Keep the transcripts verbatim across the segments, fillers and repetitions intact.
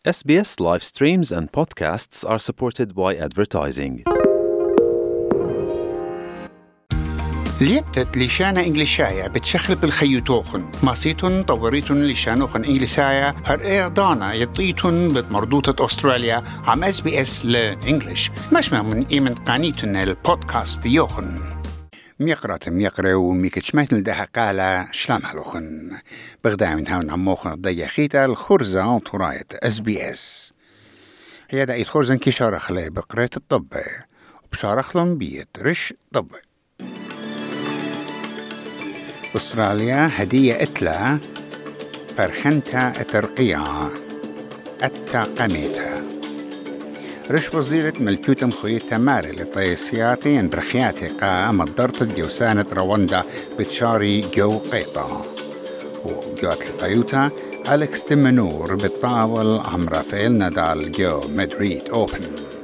S B S live streams and podcasts are supported by advertising. ليبتت لشانة إنجليشاية بتشخل بالخيوتوخن ماسيتون طوريتون لشانوخن إنجليساية هر دانا يطيتون بمردوطة أستراليا عم اس بي اس لإنجليش مش من إيمن قانيتون البودكاست يوخن ميقرات ميقرا وميكتشمتن ده قالة شلام هلوخن بغدا من هون عموخن ضيخيتا الخرزة وطراية اس بي اس هي دا ايت خرزن كي شارخ لي بقرية الطب وبشارخ لهم بيت رش طب أستراليا هدية إتلا فرخنتا ترقيع أتا قميتا رش وزيرة ملكوتة مخوية ماري لطيسياتي ان برخياتي قا مضرت الجوسانة رواندا بتشاري جو قيطة وجوات لطيوتا أليكس تمنور بتطاول عم رافائيل نادال جو مدريد أوبن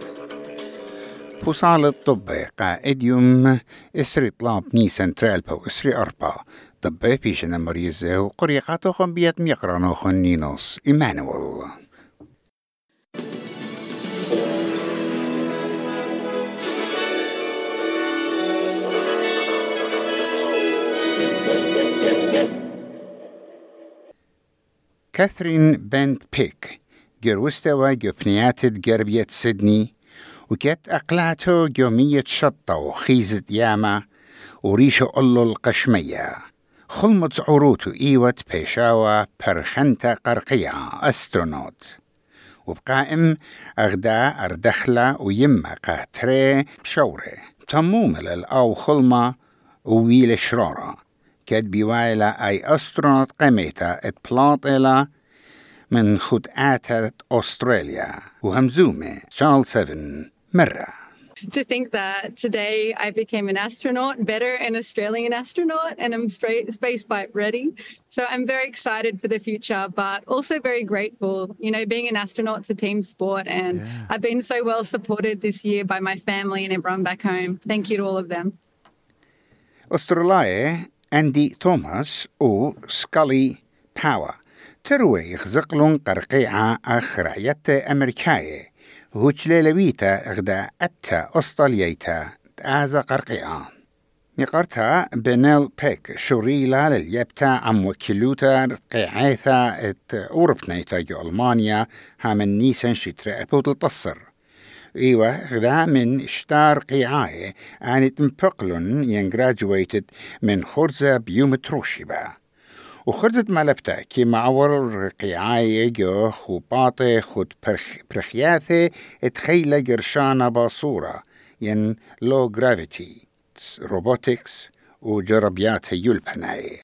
فصال الطب قائد يوم إسري طلاب ني سنترال بو إسري أربا طب بيشنا مريزة وقريقاتو خنبيات ميقرانو خنينوس إيمانويل كاثرين بنت بيك جروستوا جوبنيات جربية سيدني وكت أقلاته جومية شطة وخيزة ياما وريشو أولو القشمية خلمت عروتو إيوة بيشاوة برخنتا قرقية أسترونوت وبقائم أغدا أردخلة ويما قاتري شوري تموم للأو خلمة وويل شرارة كد بيوايلة أي أسترونوت قميتا اتبلاط إلى من خدعات أستراليا وهمزومة شانل سفن مرة. To think that today I became an astronaut, better an Australian astronaut, and I'm straight space flight ready. So I'm very excited for the future, but also very grateful. You know, being an astronaut's a team sport, and yeah. I've been so well supported this year by my family and everyone back home. Thank you to all of them. أستراليا أندي توماس و سكالي باور تروي يخزقلون قرقيعة أخرعية أمريكاية وهجليلويتا إغدا أتا أستراليتا تآزا قرقيعة مقارتها بنيل بيك شوريلا لليبتا عم وكيلوتا قيعيثا ات أوروبنيتا جو ألمانيا هامن نيسان شتري أبوت التصر إيوه إغدا من اشتار قيعاية آنت مبقلون ين من خرزة بيومتروشيبا وخرزت مالبتا كي معور قيعاية جو خوباطي خود برخياثي اتخيلة جرشانة باصورة ين لو جرافيتي روبوتكس وجربيات يلبناي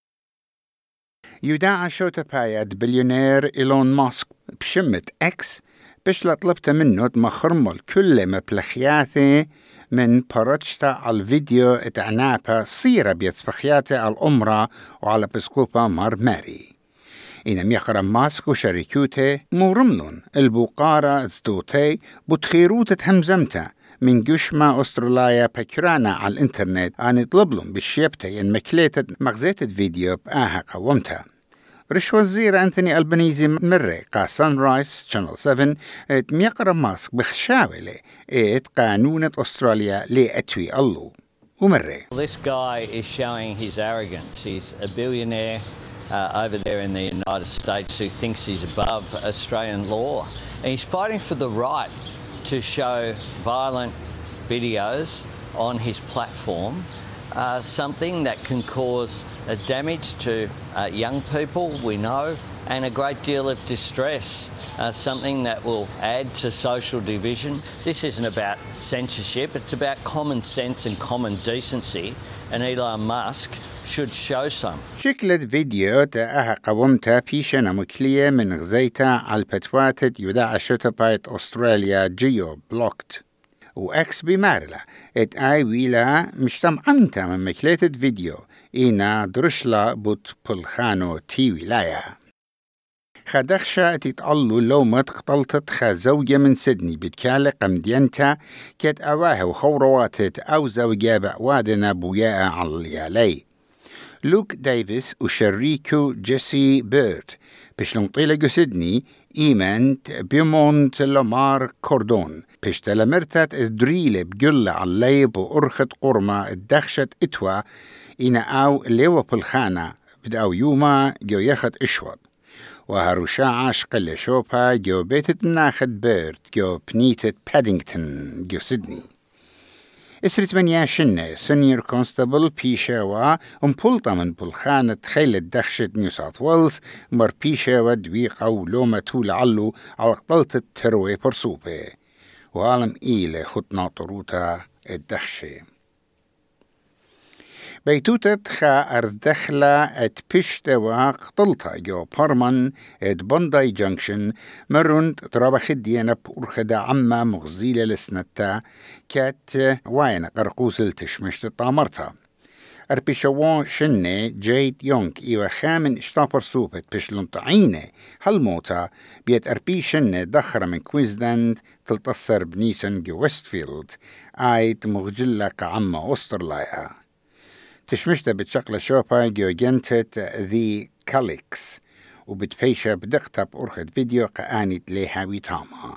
يدعى شوتا بايد بليونير إيلون ماسك بشمة اكس بشلا طلبت منه مخرمل كل مبلخياثي من برجتا على الفيديو اتعنابا صيرة بيتفخياتي على الأمرة وعلى بسكوبا مار ماري إن ميقرا ماسك وشركوتي مورمنون البوقارة زدوتي بتخيروتة همزمتا من جشما أستراليا بكرانا على الإنترنت عن يطلبلهم بالشيبتي إن مكليتة مغزيتة فيديو بآها قومتها رش وزير أنتوني ألبانيزي مرة قا سانرايز شانل سفن ات ميقرا ماسك بخشاولة ات قانونة أستراليا لي أتوي الله ومرة. This guy is showing his arrogance. He's a billionaire uh, over there in the United States who thinks he's above Australian law. And he's fighting for the right to show violent videos on his platform. Uh, something that can cause uh, damage to uh, young people, we know, and a great deal of distress, uh, something that will add to social division. This isn't about censorship, it's about common sense and common decency, and Elon Musk should show some. شكلت فيديو تاها قومتها في شنا مكلية من غزيتا على البتواتة يدعى شتبايت أستراليا جيو بلوكت وأكس بمارلة ات آي ويلا مشتم عنتا من مكليتة فيديو إينا درشلا بوت بلخانو تي ولاية خدخشة تتقلو لو ما تقتلتت خزوجة من سيدني بتكالة قمدينتا كت أواها وخورواتت أو زوجة بأوادنا بوياء على لوك ديفيس وشريكو جيسي بيرت بشلون طيلة سيدني إيمنت بيمونت لمار كوردون بيشتل مرتت إدريلي بقل عليب وأرخت قرمة الدخشت إتوا إنا أو ليو بالخانة بدأو يوما جو يخت إشوط وهروشا عاشق اللي شوبها جو بيتت ناخد بيرد جو بنيتت بادينغتون جو سيدني اسرت من ياشنة سنيور كونستابل بيشاوا امبولتا من بلخانة خيلة دخشة نيو ساوث ويلز مر بيشاوا دويقة ولومة طول علو على قطلة التروي برسوبة وعالم إيلة خطنا طروتا الدخشة بيتوتة خا أردخلة ات بيشتوا قطلتا جو بارمان ات بونداي جنكشن مرند ترابخ ديانا بأرخدا عما مغزيلة لسنتا كات واين قرقوز التشمشت طامرتا أربيشوان شنة جيد يونك إيوا خامن اشتابر سوبت بشلون طعينة هالموتا بيت أربي شنة دخرة من كوينزلاند تلتصر بنيسون جو ويستفيلد آيت مغجلة كعما أسترلايا تشمشتا بتشقل شوبا جو جنتت ذي كاليكس وبتفيشة بدقتا بأرخد فيديو قانت ليهاوي تاما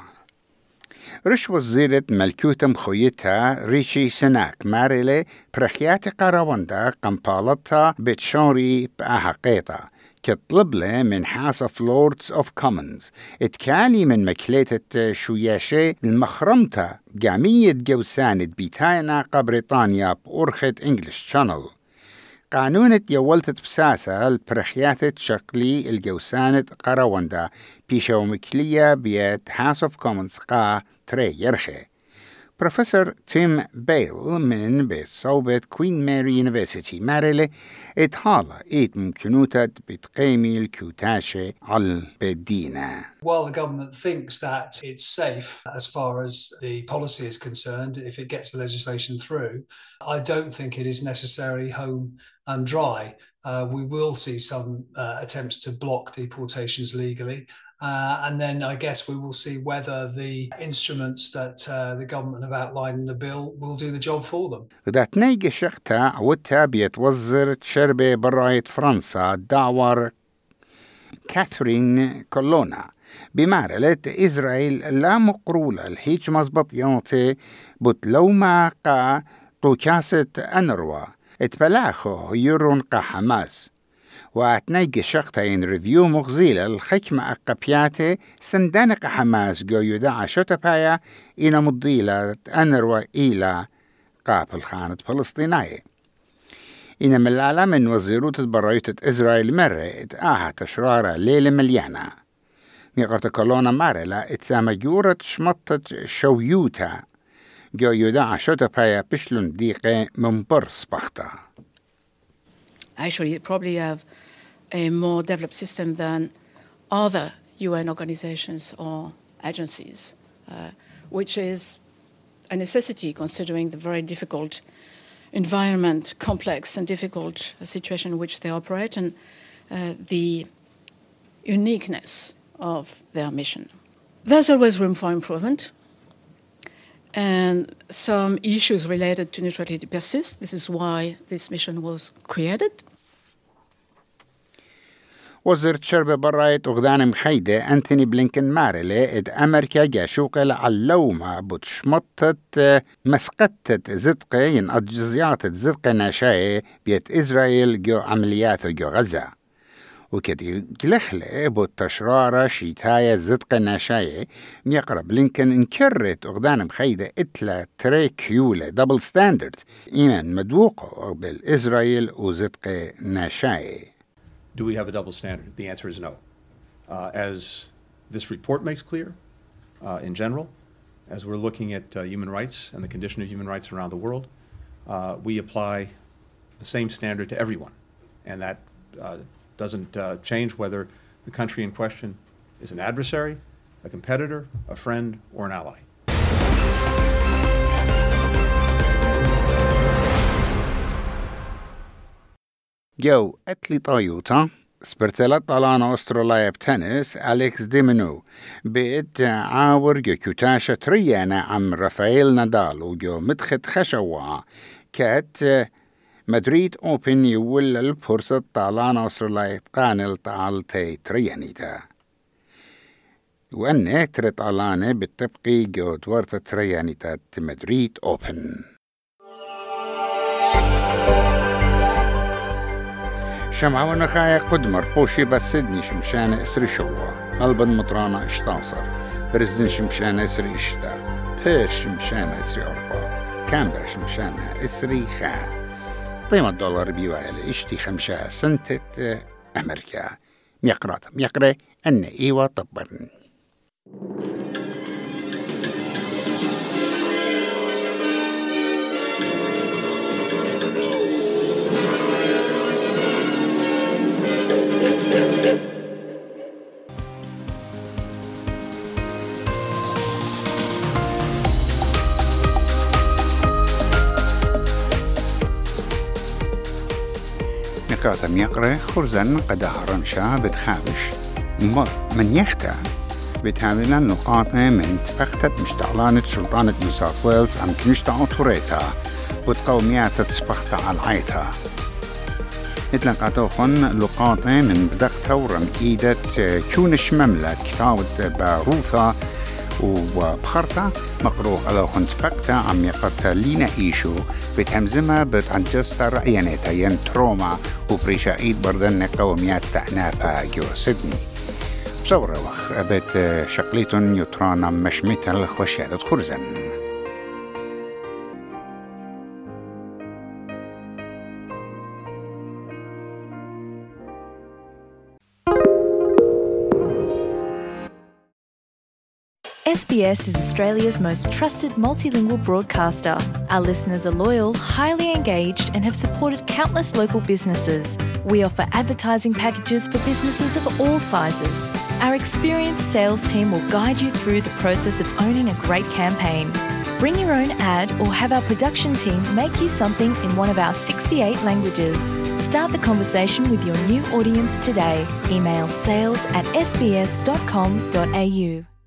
رش وزيرة ملكوتة مخويتها ريشي سناك ماريلي برخيات قراوندا قمبالتها بتشوري بأحقيتا كطلب له من حاس اوف لوردز اوف كومنز اتكالي من مكليتة شوياشي المخرمتا جامية جوساند بيتاينا بريطانيا بأرخد انجلش شانل قانونة يولتت بساسة البرخيات شكلي الجوساند قراوندا بيشو مكلية بيت حاس اوف كومنز قا تري يرخي بروفيسور تيم بيل من بيت صوبة كوين ماري يونيفرسيتي ماريلي اتحالا ايت ممكنوتة بتقيمي الكوتاشي على البدينة. While the government thinks that it's safe as far as the policy is concerned, if it gets the legislation through, I don't think it is necessarily home and dry. Uh, we will see some uh, attempts to block deportations legally. Uh, and then I guess we will see whether the instruments that uh, the government have outlined in the bill will do the job for them. ذات نيجي شقتا عودتا بيتوزر تشربة براية فرنسا دعور كاثرين كولونا بمعرلة إسرائيل لا مقرولة الحيج مزبط يونتي بتلوما قا طوكاسة أنروا اتبلاخو يرون قا حماس واتنيجي شقتين ريفيو مغزيلة الحكمة أقبياتي سندانق حماس جو يدعى شتبايا إنا مضيلة أنروا إلى قابل خانة فلسطينية إنا من العالم من وزيروت برايوتة إسرائيل مرة اتآها تشرارة ليلة مليانة ميقرت كولونا مارلا اتسامى جورة شمطة شويوتا جو يدعى شتبايا بشلون ديقة من برس بختا. Actually, probably have a more developed system than other U N organizations or agencies, uh, which is a necessity considering the very difficult environment, complex and difficult situation in which they operate, and uh, the uniqueness of their mission. There's always room for improvement, and some issues related to neutrality persist. This is why this mission was created. وزير شرب براية أغذان مخيدة أنتوني بلينكن ماريلي إد أمريكا جاشوق العلومة بتشمطت مسقطت زدقة ين أجزيات زدقة ناشاية بيت إسرائيل جو عمليات جو غزة وكدي جلخلة بتشرارة شيتاية زدقة ناشاية ميقرب بلينكن انكرت أغذان مخيدة إتلا تري كيولة دبل ستاندرد إيمان مدوقه بالإسرائيل وزدقة ناشاية. Do we have a double standard? The answer is no. Uh, as this report makes clear, uh, in general, as we're looking at uh, human rights and the condition of human rights around the world, uh, we apply the same standard to everyone. And that uh, doesn't uh, change whether the country in question is an adversary, a competitor, a friend, or an ally. جو أتلي طايوتا سبرتلت طلانا أستراليا بتنس أليكس ديمينو بيت عاور جو كوتاشة تريانا عم رافائيل نادال وجو مدخت خشوا كات مدريد أوبن يول الفرصة طلانا أستراليا قانل طالتي تريانيتا وأن ترت علانة بالتبقي جود ورطة ريانيتات مدريد أوبن. شمعة ونخايا قدمر قوشي بسدني شمشانة إسري شوا ملبن مطرانة اشتاصر برزدن شمشانة إسري إشتا بير شمشانة إسري أربا كامبرا شمشانة إسري خا قيمة الدولار بيوالي اشتي خمشة سنتة أمريكا ميقرات ميقرة أن إيوة طبرن. ميقرات ميقرة خرزن قدها رمشا بتخابش من يختا بتعمل نقاط من تفختت مشتعلانة سلطانة نيو ساوث ويلز أم كنشتا أطوريتا وتقوميات تسبخت على العيتا نتلقاتوخن لقاط من بدقتا ورم إيدة كونش مملة كتاوة باروثا وبخرتا مقروغ ألوخن تفقتا عم يقرتا لينا إيشو بتهمزمها بتعنجستا رأيانيتا ين تروما وبريشايد بردن قوميات تعنافا جو سيدني بصورة وخ بيت شقليتون يترانا مشميتا الخوشيادة خرزن. S B S is Australia's most trusted multilingual broadcaster. Our listeners are loyal, highly engaged, and have supported countless local businesses. We offer advertising packages for businesses of all sizes. Our experienced sales team will guide you through the process of owning a great campaign. Bring your own ad or have our production team make you something in one of our sixty-eight languages. Start the conversation with your new audience today. Email sales at s b s dot com dot a u.